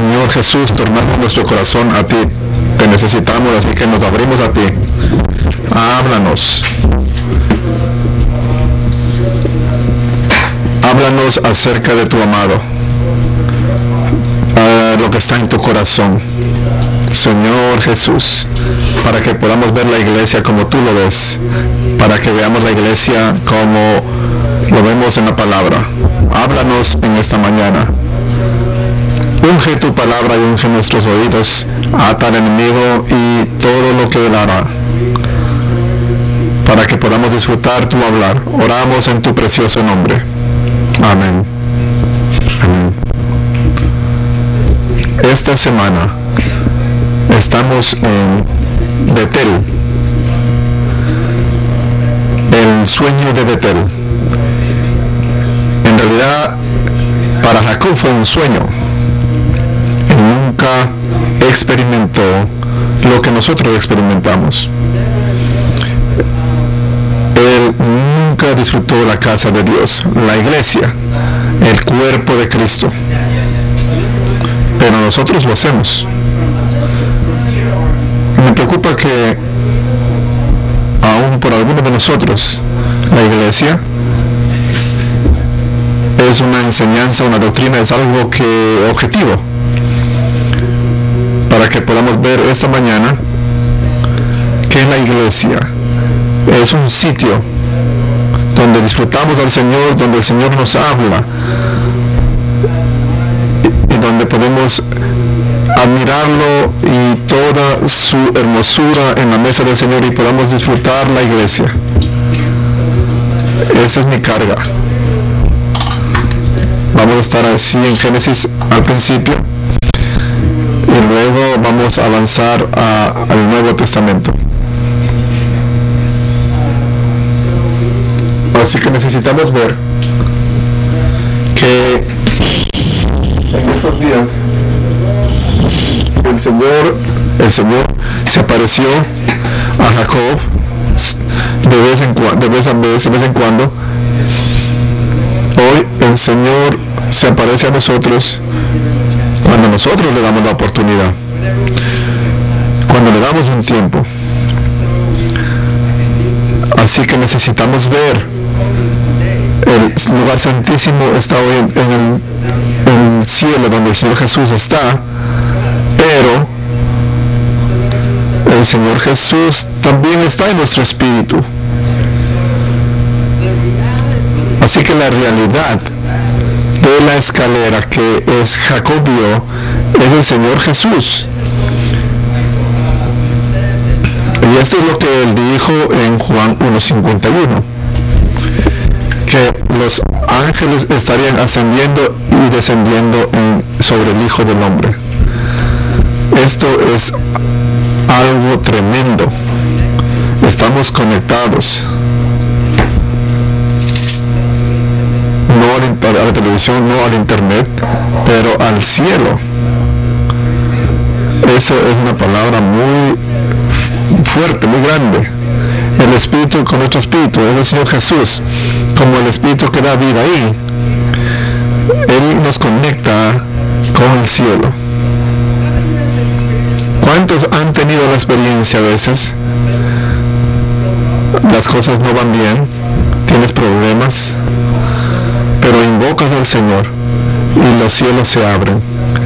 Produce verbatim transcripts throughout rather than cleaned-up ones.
Señor Jesús, tornamos nuestro corazón a ti. Te necesitamos, así que nos abrimos a ti. Háblanos. Háblanos acerca de tu amado, uh, lo que está en tu corazón, Señor Jesús, para que podamos ver la iglesia como tú lo ves, para que veamos la iglesia como lo vemos en la palabra. Háblanos en esta mañana. Unge tu palabra y unge nuestros oídos, ata al enemigo y todo lo que él hará, para que podamos disfrutar tu hablar. Oramos en tu precioso nombre. Amén. Amén. Esta semana estamos en Betel, el sueño de Betel. En realidad, para Jacob fue un sueño. Él nunca experimentó lo que nosotros experimentamos. Él nunca disfrutó la casa de Dios, la iglesia, el cuerpo de Cristo. Pero nosotros lo hacemos. Me preocupa que aún por algunos de nosotros, la iglesia es una enseñanza, una doctrina, es algo que objetivo, para que podamos ver esta mañana que la iglesia es un sitio donde disfrutamos al Señor, donde el Señor nos habla y, y donde podemos admirarlo y toda su hermosura en la mesa del Señor y podamos disfrutar la iglesia. Esa es mi carga. Vamos a estar así en Génesis al principio y luego vamos a avanzar a, al Nuevo Testamento. Así que necesitamos ver que en estos días el Señor, el Señor se apareció a Jacob de vez en cuando, de vez en vez, de vez en cuando. Hoy el Señor se aparece a nosotros cuando nosotros le damos la oportunidad, cuando le damos un tiempo. Así que necesitamos ver. El lugar santísimo está hoy en, en, el, en el cielo donde el Señor Jesús está, pero el Señor Jesús también está en nuestro espíritu. Así que la realidad de la escalera que es Jacob vio es el Señor Jesús. Y esto es lo que él dijo en Juan uno cincuenta y uno, que los ángeles estarían ascendiendo y descendiendo en, sobre el Hijo del Hombre. Esto es algo tremendo. Estamos conectados, no a la televisión, no al internet, pero al cielo. Eso es una palabra muy fuerte, muy grande. El Espíritu con nuestro Espíritu, es el Señor Jesús, como el Espíritu que da vida ahí. Él nos conecta con el cielo. ¿Cuántos han tenido la experiencia a veces? Las cosas no van bien, tienes problemas, pero invocas al Señor y los cielos se abren.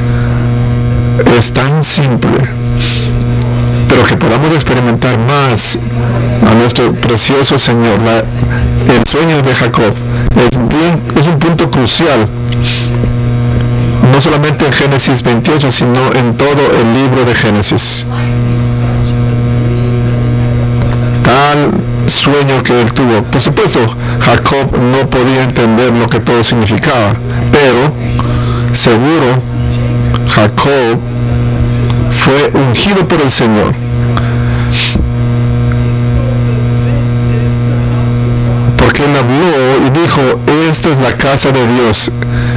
Es tan simple, pero que podamos experimentar más a nuestro precioso Señor. La, el sueño de Jacob es, bien, es un punto crucial, no solamente en Génesis veintiocho, sino en todo el libro de Génesis. Tal sueño que él tuvo. Por supuesto, Jacob no podía entender lo que todo significaba, pero seguro Jacob fue ungido por el Señor. Porque él habló y dijo, esta es la casa de Dios.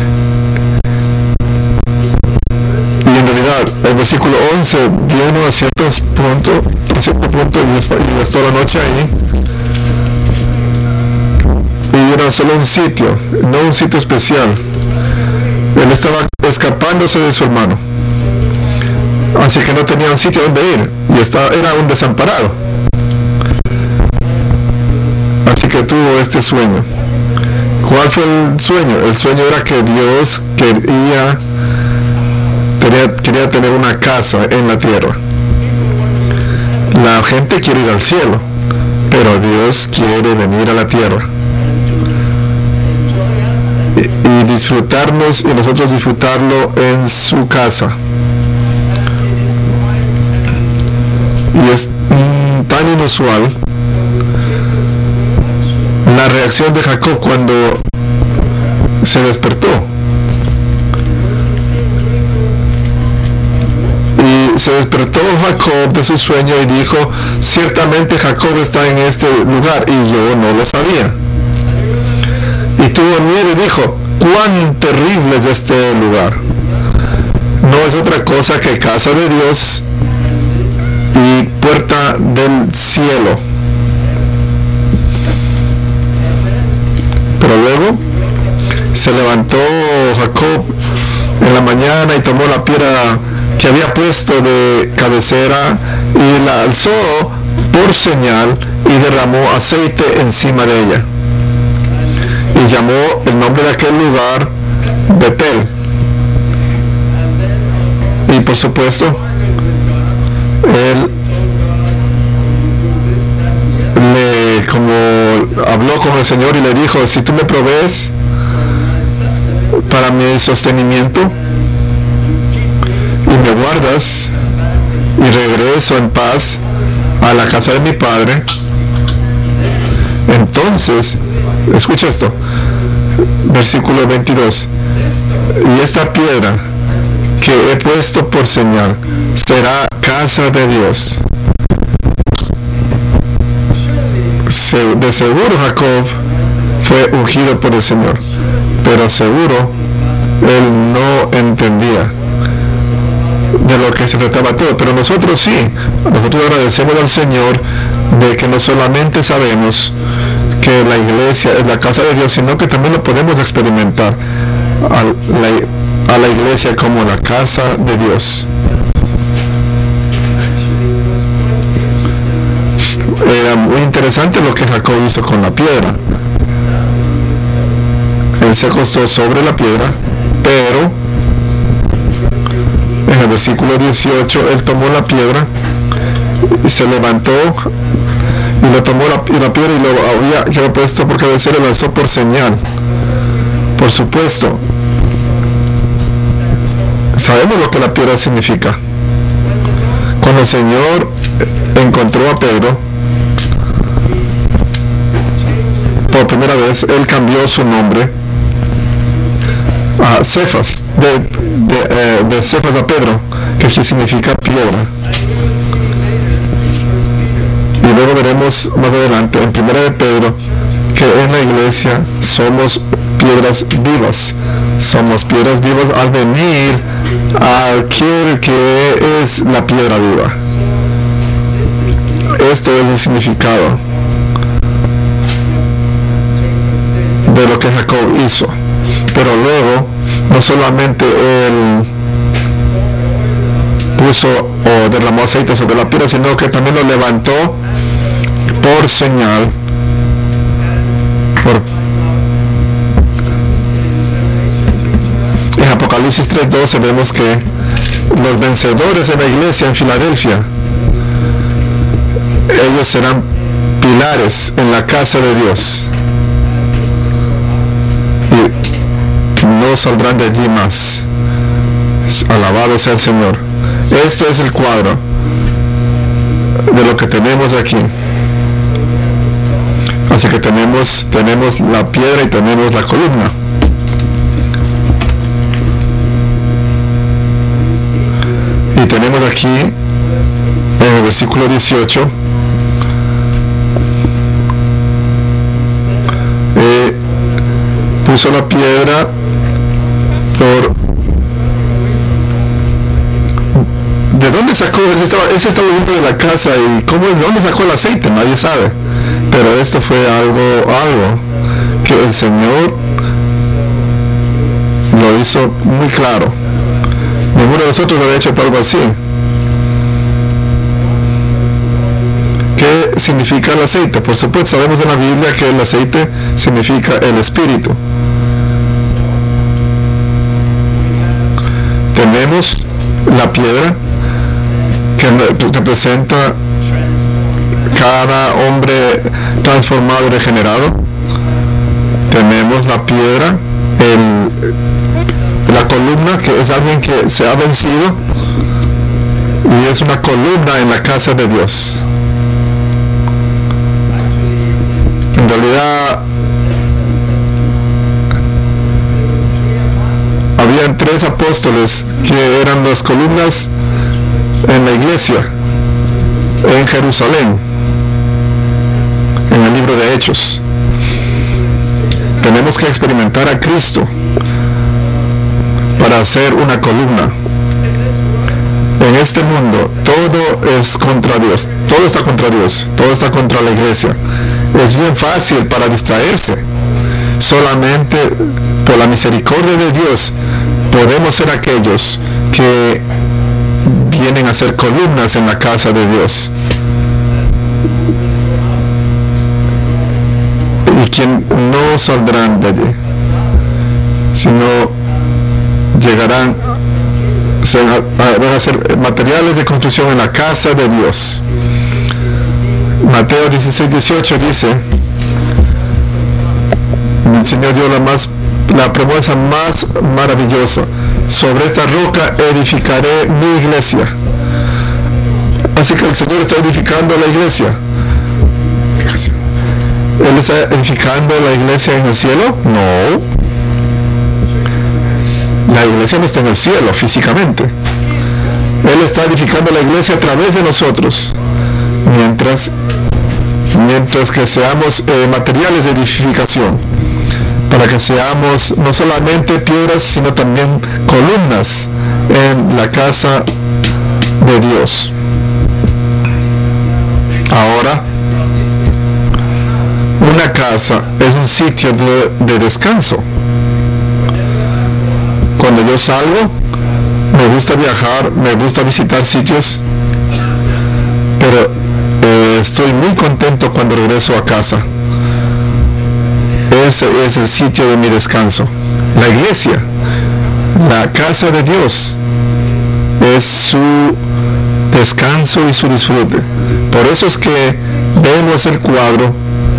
Y en realidad, el versículo once vino a ciertos puntos, a cierto punto y estó la noche ahí. Y era solo un sitio, no un sitio especial. Él estaba escapándose de su hermano. así que no tenía un sitio donde ir y estaba, era un desamparado. Así que tuvo este sueño. ¿Cuál fue el sueño? El sueño era que Dios quería, quería, quería tener una casa en la tierra. La gente quiere ir al cielo, pero Dios quiere venir a la tierra y, y disfrutarnos y nosotros disfrutarlo en su casa. Y es mm, tan inusual la reacción de Jacob cuando se despertó. Y se despertó Jacob de su sueño y dijo, ciertamente Jacob está en este lugar y yo no lo sabía. Y tuvo miedo y dijo, cuán terrible es este lugar. No es otra cosa que casa de Dios y puerta del cielo. Pero luego se levantó Jacob en la mañana y tomó la piedra que había puesto de cabecera y la alzó por señal y derramó aceite encima de ella. Y llamó el nombre de aquel lugar Betel. Y por supuesto, él le como habló con el Señor y le dijo, si tú me provees para mi sostenimiento y me guardas y regreso en paz a la casa de mi padre, entonces, escucha esto, versículo veintidós, y esta piedra que he puesto por señal será casa de Dios. De seguro Jacob fue ungido por el Señor, pero seguro él no entendía de lo que se trataba todo, pero nosotros sí. Nosotros agradecemos al Señor de que no solamente sabemos que la iglesia es la casa de Dios, sino que también lo podemos experimentar a la, a la iglesia como la casa de Dios. Era muy interesante lo que Jacob hizo con la piedra. Él se acostó sobre la piedra, pero en el versículo dieciocho él tomó la piedra y se levantó y lo tomó la, y la piedra y lo había, que había puesto por cabecera y lo alzó por señal. Por supuesto, sabemos lo que la piedra significa. Cuando el Señor encontró a Pedro por primera vez, él cambió su nombre a Cefas, de, de, eh, de Cefas a Pedro, que significa piedra. Y luego veremos más adelante en primera de Pedro que en la iglesia somos piedras vivas. Somos piedras vivas al venir a aquel que es la piedra viva. Esto es el significado de lo que Jacob hizo. Pero luego no solamente él puso o derramó aceite sobre la piedra, sino que también lo levantó por señal, por en Apocalipsis tres doce vemos que los vencedores de la iglesia en Filadelfia, ellos serán pilares en la casa de Dios y no saldrán de allí más. Alabado sea el Señor. Este es el cuadro de lo que tenemos aquí. Así que tenemos, tenemos la piedra y tenemos la columna. Y tenemos aquí en el versículo dieciocho eh, puso la piedra por... ¿De dónde sacó? Él estaba, él estaba dentro de la casa y ¿cómo es? ¿De dónde sacó el aceite? Nadie sabe. Pero esto fue algo, algo que el Señor lo hizo muy claro. Ninguno de nosotros había hecho algo así. ¿qué significa el aceite? Por supuesto, sabemos en la Biblia que el aceite significa el Espíritu. Tenemos la piedra que representa cada hombre transformado y regenerado. Tenemos la piedra, el, la columna, que es alguien que se ha vencido y es una columna en la casa de Dios. En realidad habían tres apóstoles que eran las columnas en la iglesia en Jerusalén, en el libro de Hechos. Tenemos que experimentar a Cristo para hacer una columna. En este mundo todo es contra Dios, todo está contra Dios, todo está contra la iglesia. Es bien fácil para distraerse. Solamente por la misericordia de Dios podemos ser aquellos que vienen a ser columnas en la casa de Dios. Y quien no saldrán de allí, sino llegarán, van a ser materiales de construcción en la casa de Dios. Mateo dieciséis, dieciocho dice: el Señor dio la, más, la promesa más maravillosa: sobre esta roca edificaré mi iglesia. Así que el Señor está edificando la iglesia. ¿Él está edificando la iglesia en el cielo? No. La iglesia no está en el cielo físicamente. Él está edificando la iglesia a través de nosotros. Mientras, mientras que seamos eh, materiales de edificación. Para que seamos no solamente piedras, sino también columnas en la casa de Dios. Ahora, una casa es un sitio de, de descanso. Cuando yo salgo, me gusta viajar, me gusta visitar sitios, pero eh, estoy muy contento cuando regreso a casa. Ese es el sitio de mi descanso. La iglesia, la casa de Dios, es su descanso y su disfrute. Por eso es que vemos el cuadro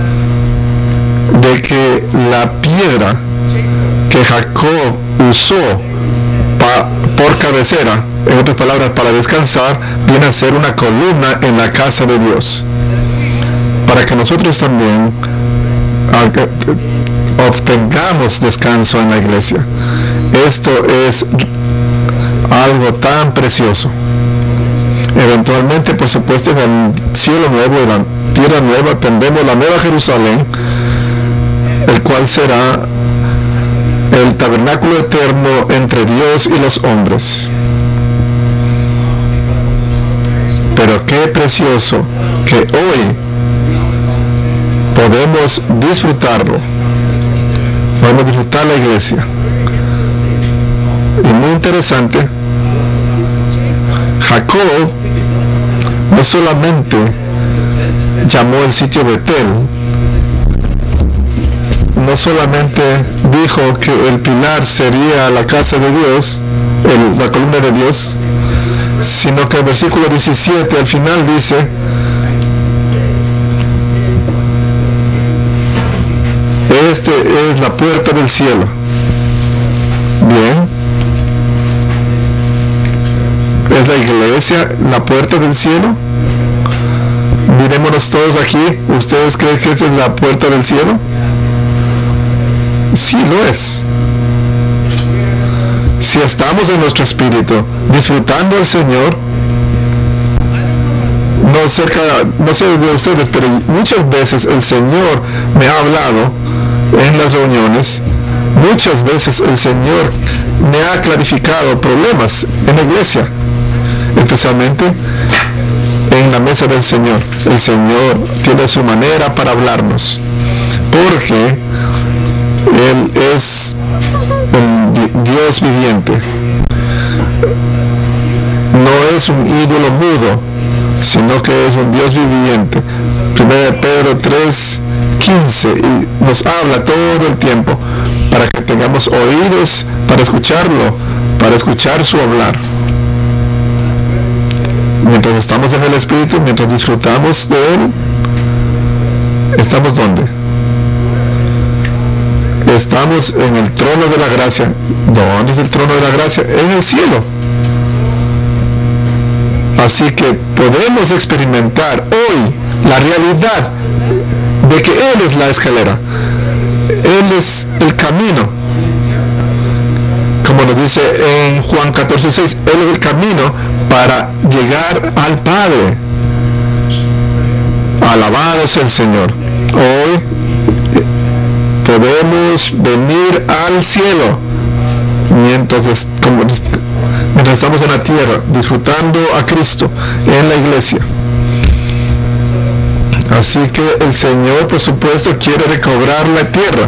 de que la piedra que Jacob usó pa, por cabecera, en otras palabras, para descansar, viene a ser una columna en la casa de Dios. Para que nosotros también obtengamos descanso en la iglesia. Esto es algo tan precioso. Eventualmente, por supuesto, en el cielo nuevo y la tierra nueva tendremos la nueva Jerusalén, el cual será el tabernáculo eterno entre Dios y los hombres. Pero qué precioso que hoy podemos disfrutarlo. Podemos disfrutar la iglesia. Y muy interesante, Jacob no solamente llamó el sitio Betel, no solamente dijo que el pilar sería la casa de Dios, el, la columna de Dios, sino que el versículo diecisiete al final dice: este es la puerta del cielo. Bien, ¿es la iglesia la puerta del cielo? Mirémonos todos aquí. ¿Ustedes creen que esa es la puerta del cielo? Sí lo es. Si estamos en nuestro espíritu disfrutando al Señor, no cerca, no sé de ustedes, pero muchas veces el Señor me ha hablado en las reuniones. Muchas veces el Señor me ha clarificado problemas en la iglesia, especialmente en la mesa del Señor. El Señor tiene su manera para hablarnos, porque Él es el Dios viviente. No es un ídolo mudo, sino que es un Dios viviente. primera de Pedro tres quince, y nos habla todo el tiempo para que tengamos oídos para escucharlo, para escuchar su hablar. Mientras estamos en el Espíritu, mientras disfrutamos de Él, ¿estamos dónde? Estamos en el trono de la gracia. ¿Dónde es el trono de la gracia? En el cielo. Así que podemos experimentar hoy la realidad de que Él es la escalera. Él es el camino. Como nos dice en Juan catorce seis, Él es el camino para llegar al Padre. Alabado sea el Señor. Hoy podemos venir al cielo mientras, como, mientras estamos en la tierra, disfrutando a Cristo en la iglesia. Así que el Señor, por supuesto, quiere recobrar la tierra.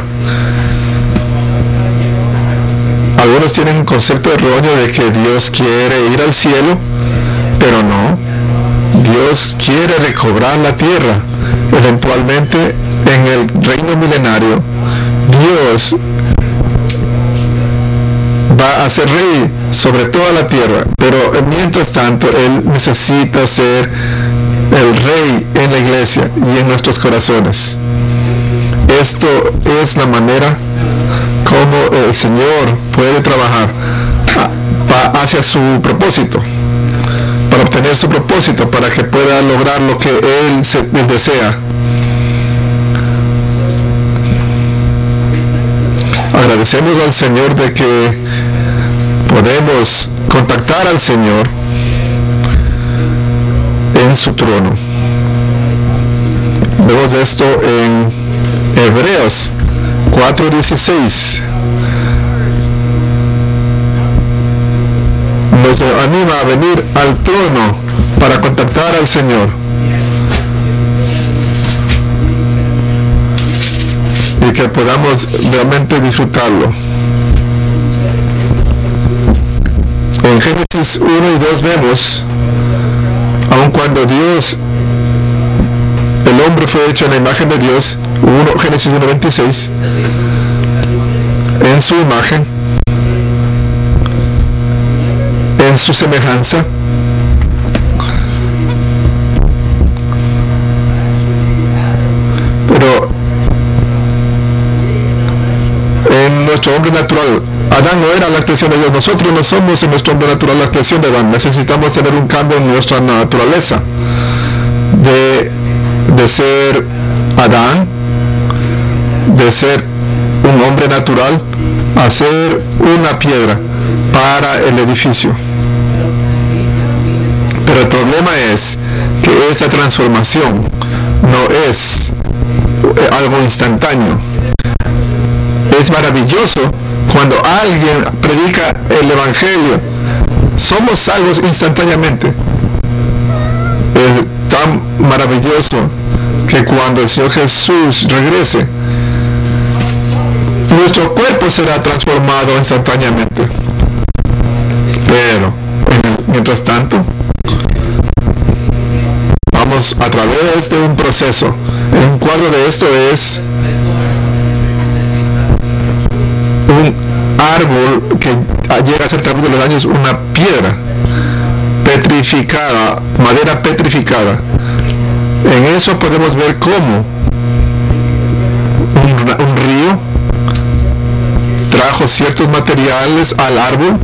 Algunos tienen un concepto erróneo de que Dios quiere ir al cielo, pero no. Dios quiere recobrar la tierra. Eventualmente, en el reino milenario, Dios va a ser rey sobre toda la tierra, pero mientras tanto Él necesita ser el rey en la iglesia y en nuestros corazones. Esto es la manera como el Señor puede trabajar hacia su propósito, para obtener su propósito, para que pueda lograr lo que Él, se, él desea. Agradecemos al Señor de que podemos contactar al Señor en su trono. Vemos esto en Hebreos cuatro dieciséis. Nos anima a venir al trono para contactar al Señor. Y que podamos realmente disfrutarlo. En Génesis uno y dos vemos, aun cuando Dios, el hombre fue hecho en la imagen de Dios, uno, Génesis uno veintiséis, en su imagen, en su semejanza, pero en nuestro hombre natural, Adán no era la expresión de Dios. Nosotros no somos en nuestro hombre natural la expresión de Adán. Necesitamos tener un cambio en nuestra naturaleza de, de ser Adán, de ser un hombre natural, a ser una piedra para el edificio. Pero el problema es que esa transformación no es algo instantáneo. Es maravilloso cuando alguien predica el Evangelio. Somos salvos instantáneamente. Es tan maravilloso que cuando el Señor Jesús regrese, nuestro cuerpo será transformado instantáneamente. Pero, mientras tanto, vamos a través de un proceso. Un cuadro de esto es un árbol que llega a ser a través de los años una piedra petrificada, madera petrificada. En eso podemos ver cómo un, un río trajo ciertos materiales al árbol,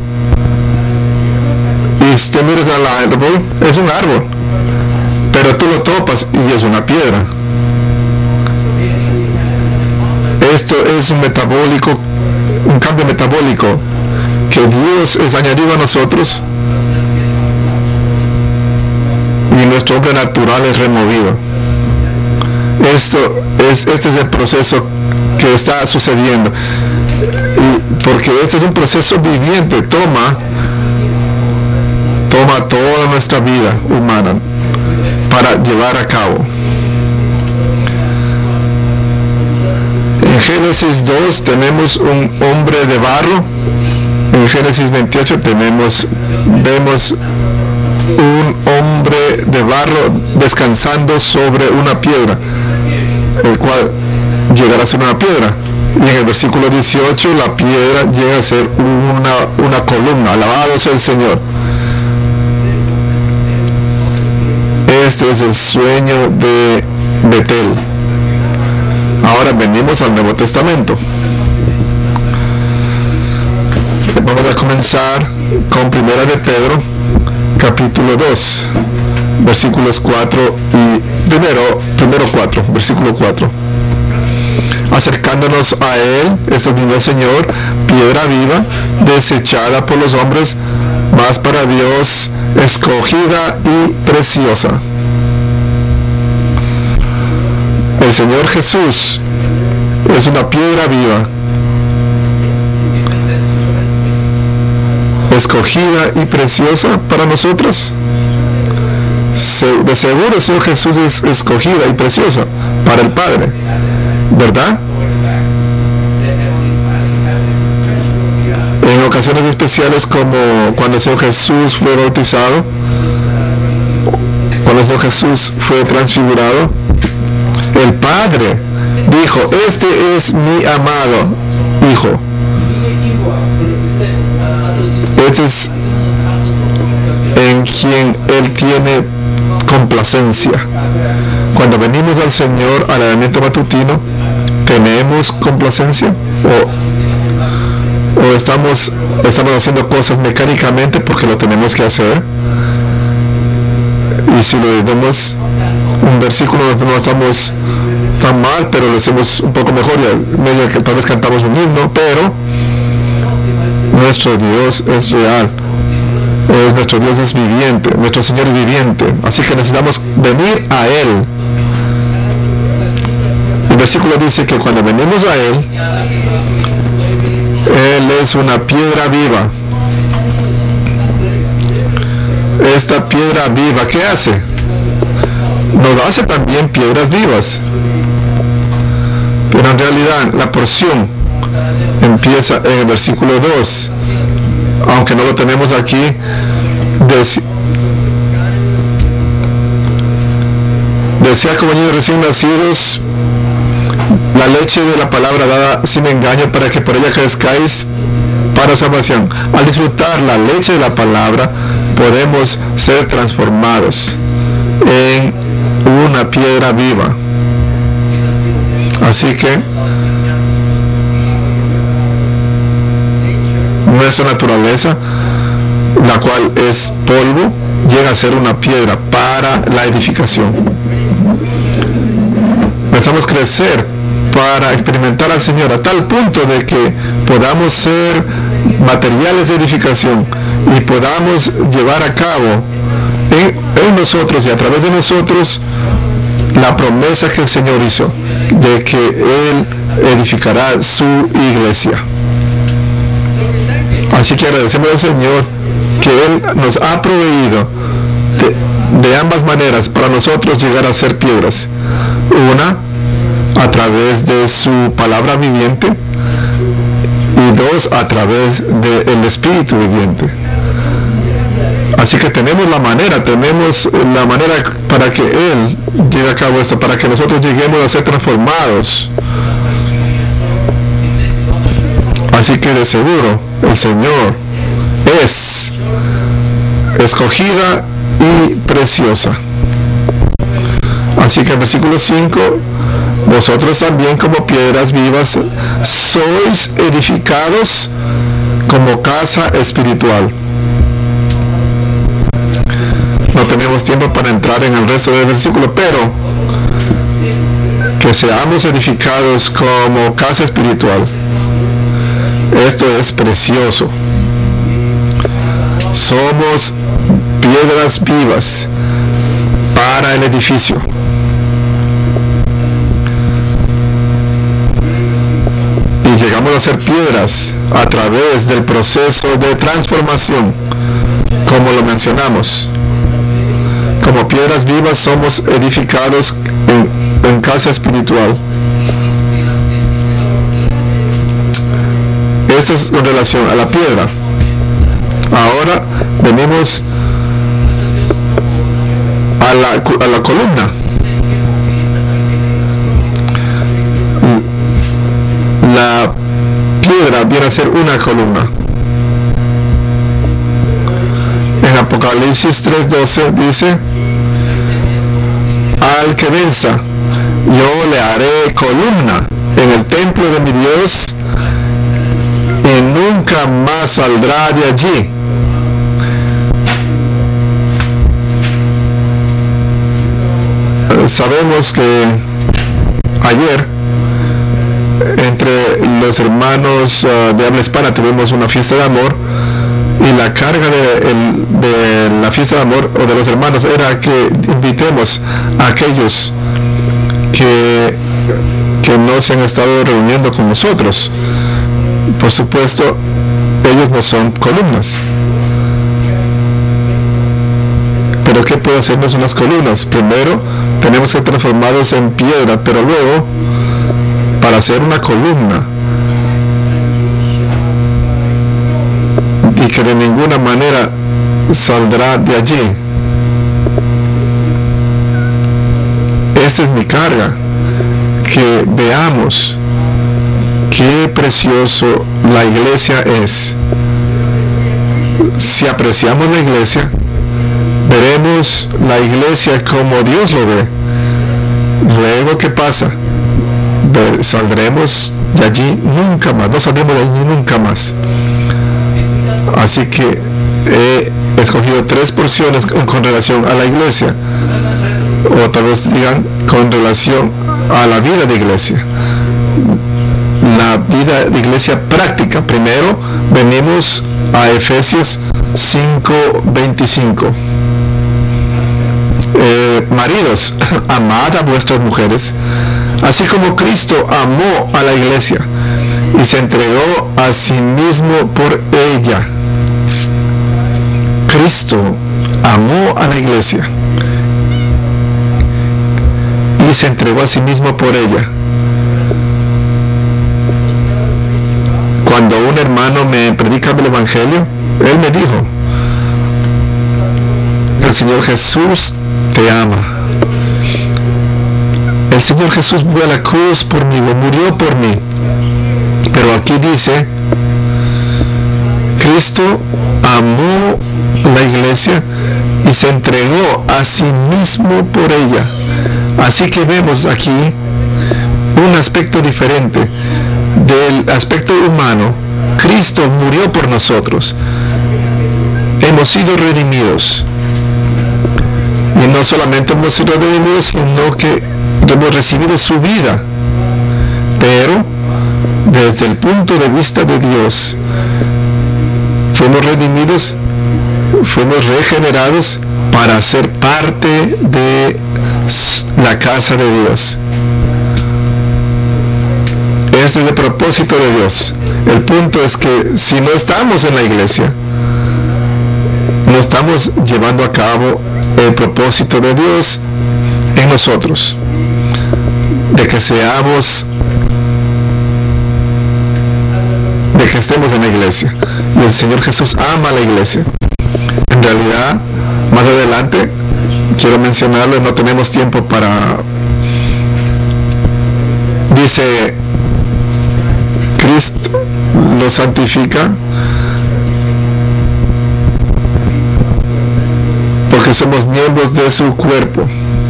y si te miras al árbol, es un árbol, pero tú lo topas y es una piedra. Esto es un metabólico, un cambio metabólico que Dios es añadido a nosotros, y nuestro hombre natural es removido. Esto es, este es el proceso que está sucediendo, y porque este es un proceso viviente, toma toma toda nuestra vida humana para llevar a cabo. En Génesis dos tenemos un hombre de barro. En Génesis veintiocho tenemos, vemos un hombre de barro descansando sobre una piedra, el cual llegará a ser una piedra. Y en el versículo dieciocho la piedra llega a ser una, una columna. Alabado sea el Señor. Este es el sueño de Betel. Ahora venimos al Nuevo Testamento. Vamos a comenzar con Primera de Pedro, capítulo dos, versículos cuatro y primero, primero cuatro, versículo cuatro. Acercándonos a Él, eso vino el Señor, piedra viva, desechada por los hombres, mas para Dios escogida y preciosa. El Señor Jesús es una piedra viva, escogida y preciosa para nosotros. De seguro el Señor Jesús es escogida y preciosa para el Padre, ¿verdad? En ocasiones especiales, como cuando el Señor Jesús fue bautizado, cuando el Señor Jesús fue transfigurado, el Padre dijo: este es mi amado Hijo. Este es en quien Él tiene complacencia. Cuando venimos al Señor al alimento matutino, ¿tenemos complacencia? ¿O, o estamos, estamos haciendo cosas mecánicamente porque lo tenemos que hacer? Y si lo vemos un versículo donde no estamos tan mal, pero lo hacemos un poco mejor, y medio que tal vez cantamos un himno, pero nuestro Dios es real, es, nuestro Dios es viviente, nuestro Señor es viviente, así que necesitamos venir a Él. El versículo dice que cuando venimos a Él, Él es una piedra viva. Esta piedra viva, ¿qué hace? Nos hace también piedras vivas. Pero en realidad la porción empieza en el versículo dos, aunque no lo tenemos aquí. Dec- Desea como niños recién nacidos la leche de la palabra dada sin engaño, para que por ella crezcáis para salvación. Al disfrutar la leche de la palabra, podemos ser transformados en una piedra viva. Así que nuestra naturaleza, la cual es polvo, llega a ser una piedra para la edificación. Necesitamos crecer para experimentar al Señor a tal punto de que podamos ser materiales de edificación y podamos llevar a cabo en, en nosotros y a través de nosotros la promesa que el Señor hizo de que Él edificará su iglesia. Así que agradecemos al Señor que Él nos ha proveído de, de ambas maneras para nosotros llegar a ser piedras. Una, a través de su palabra viviente, y dos, a través del Espíritu viviente. Así que tenemos la manera, tenemos la manera para que Él lleve a cabo esto, para que nosotros lleguemos a ser transformados. Así que de seguro el Señor es escogida y preciosa. Así que el versículo cinco: vosotros también, como piedras vivas, sois edificados como casa espiritual. No tenemos tiempo para entrar en el resto del versículo, pero que seamos edificados como casa espiritual. Esto es precioso. Somos piedras vivas para el edificio. Y llegamos a ser piedras a través del proceso de transformación, como lo mencionamos. Como piedras vivas somos edificados en, en casa espiritual. Esto es en relación a la piedra. Ahora venimos a la, a la columna. La piedra viene a ser una columna. En Apocalipsis tres doce dice: al que venza, yo le haré columna en el templo de mi Dios, y nunca más saldrá de allí. Sabemos que ayer entre los hermanos uh, de habla hispana tuvimos una fiesta de amor, y la carga de, el, de la fiesta de amor o de los hermanos era que invitemos a aquellos que, que no se han estado reuniendo con nosotros. Por supuesto, ellos no son columnas. Pero ¿qué puede hacernos unas columnas? Primero, tenemos que transformarlos en piedra, pero luego, para hacer una columna, y que de ninguna manera saldrá de allí. Esa es mi carga, que veamos qué precioso la iglesia es. Si apreciamos la iglesia, veremos la iglesia como Dios lo ve. Luego, ¿qué pasa? Saldremos de allí nunca más, no saldremos de allí nunca más. Así que he escogido tres porciones con relación a la iglesia, o tal vez digan con relación a la vida de iglesia. La vida de iglesia práctica. Primero venimos a Efesios cinco veinticinco. Eh, maridos, amad a vuestras mujeres, así como Cristo amó a la iglesia y se entregó a sí mismo por ella. Cristo amó a la iglesia y se entregó a sí mismo por ella. Cuando un hermano me predica el evangelio, él me dijo: el Señor Jesús te ama. El Señor Jesús murió a la cruz por mí, murió por mí. Pero aquí dice: Cristo amó la iglesia y se entregó a sí mismo por ella. Así que vemos aquí un aspecto diferente del aspecto humano. Cristo murió por nosotros. Hemos sido redimidos. Y no solamente hemos sido redimidos, sino que hemos recibido su vida. Pero desde el punto de vista de Dios, fuimos redimidos, fuimos regenerados para ser parte de la casa de Dios. Ese es el propósito de Dios. El punto es que si no estamos en la iglesia, no estamos llevando a cabo el propósito de Dios en nosotros, de que seamos, de que estemos en la iglesia. Y el Señor Jesús ama a la iglesia. En realidad, más adelante quiero mencionarlo, no tenemos tiempo para. Dice: Cristo lo santifica porque somos miembros de su cuerpo.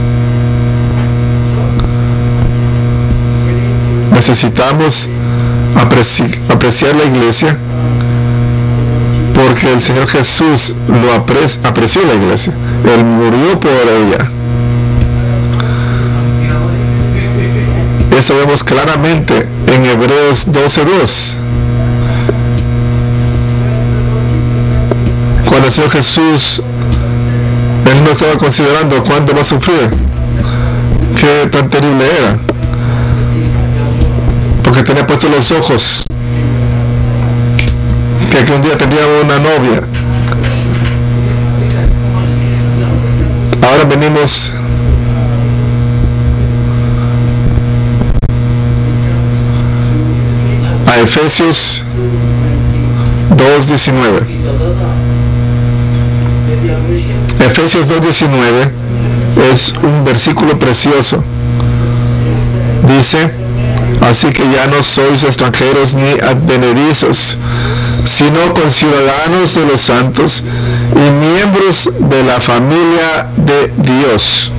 Necesitamos apreci- apreciar la iglesia, porque el Señor Jesús lo apre- apreció la iglesia. Él murió por ella. Eso vemos claramente en Hebreos doce dos. Cuando el Señor Jesús, Él no estaba considerando cuándo va a sufrir, qué tan terrible era, porque tenía puestos los ojos que, que un día tenía una novia. Ahora venimos a Efesios dos diecinueve. Efesios dos diecinueve Es un versículo precioso. Dice: así que ya no sois extranjeros ni advenedizos, sino conciudadanos de los santos y miembros de la familia de Dios.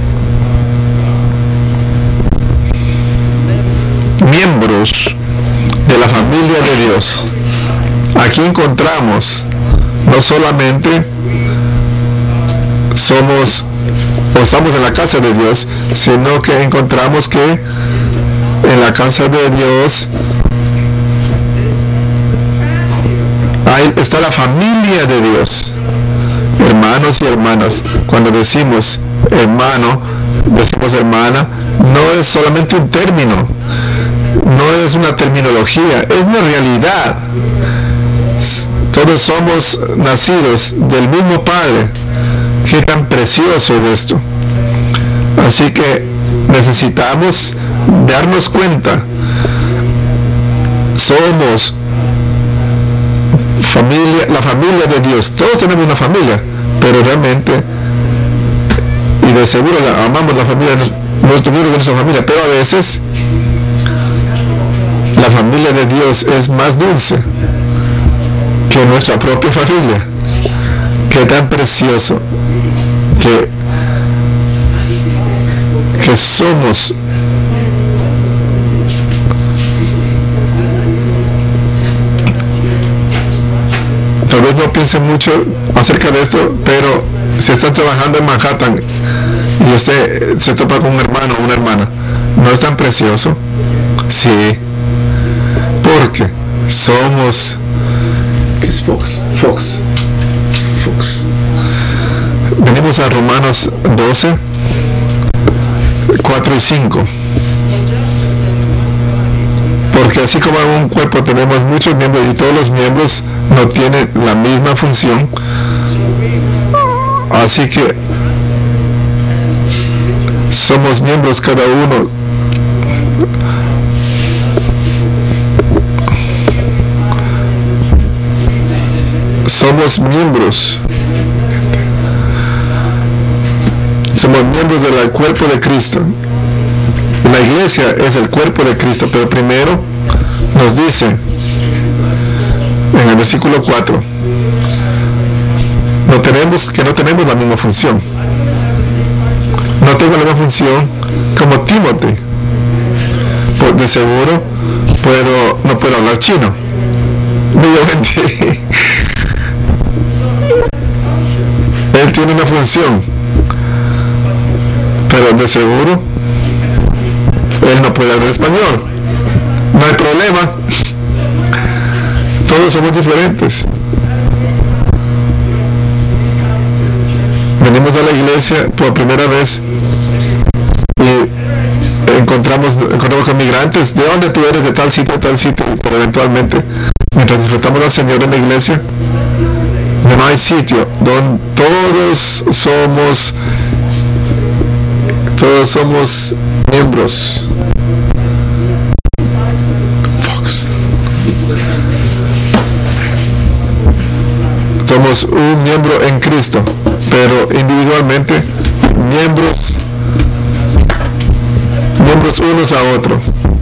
Miembros de la familia de Dios. Aquí encontramos no solamente somos o estamos en la casa de Dios, sino que encontramos que en la casa de Dios ahí está la familia de Dios. Hermanos y hermanas, cuando decimos hermano, decimos hermana, no es solamente un término, no es una terminología, es una realidad. Todos somos nacidos del mismo Padre. Qué tan precioso es esto. Así que necesitamos darnos cuenta. Somos familia, la familia de Dios. Todos tenemos una familia, pero realmente, y de seguro amamos la familia, nuestros miembros de nuestra familia, pero a veces la familia de Dios es más dulce que nuestra propia familia. Qué tan precioso que, que somos. Tal vez no piensen mucho acerca de esto, pero si están trabajando en Manhattan y usted se topa con un hermano o una hermana, ¿no es tan precioso? Sí, porque somos... ¿Qué es Fox? Fox. Fox. Venimos a Romanos doce, cuatro y cinco. Porque así como en un cuerpo tenemos muchos miembros y todos los miembros no tienen la misma función, así que somos miembros cada uno. Somos miembros. Somos miembros del cuerpo de Cristo. La iglesia es el cuerpo de Cristo, pero primero nos dice en el versículo cuatro, no tenemos, que no tenemos la misma función. No tengo la misma función como Timothy. Por de seguro puedo, no puedo hablar chino. Obviamente. Él tiene una función, pero de seguro él no puede hablar español. No hay problema. Todos somos diferentes. Venimos a la iglesia por primera vez y encontramos, encontramos con migrantes. ¿De dónde tú eres? De tal sitio, de tal sitio. Pero eventualmente, mientras disfrutamos al Señor en la iglesia, no hay sitio donde todos somos todos somos miembros. Fox. Somos un miembro en Cristo, pero individualmente miembros miembros unos a otros.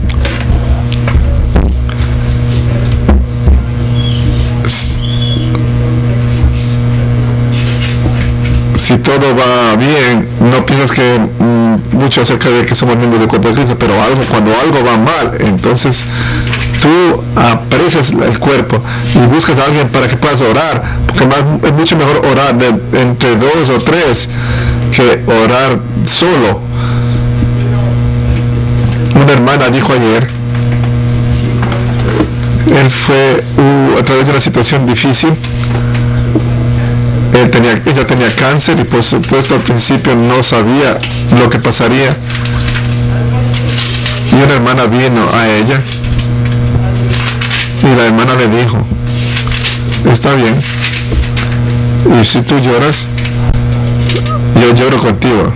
Si todo va bien, no piensas que mm, mucho acerca de que somos miembros del cuerpo de Cristo, pero algo, cuando algo va mal, entonces tú aprecias el cuerpo y buscas a alguien para que puedas orar, porque más, es mucho mejor orar de, entre dos o tres que orar solo. Una hermana dijo ayer, él fue uh, a través de una situación difícil. Él tenía, ella tenía cáncer y por supuesto al principio no sabía lo que pasaría. Y una hermana vino a ella y la hermana le dijo, está bien, y si tú lloras, yo lloro contigo.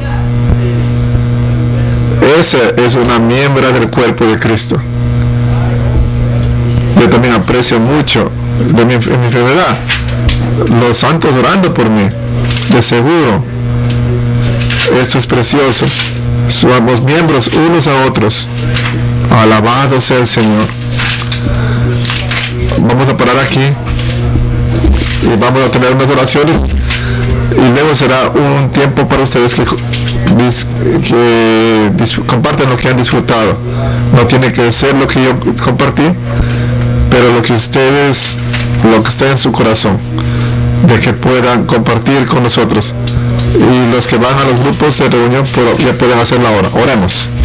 Esa es una miembro del cuerpo de Cristo. Yo también aprecio mucho de mi, mi enfermedad los santos orando por mí, de seguro. Esto es precioso. Somos miembros unos a otros. Alabado sea el Señor. Vamos a parar aquí y vamos a tener unas oraciones y luego será un tiempo para ustedes que, que comparten lo que han disfrutado. No tiene que ser lo que yo compartí, pero lo que ustedes, lo que está en su corazón, de que puedan compartir con nosotros. Y los que van a los grupos de reunión ya pueden hacerlo ahora. Oremos.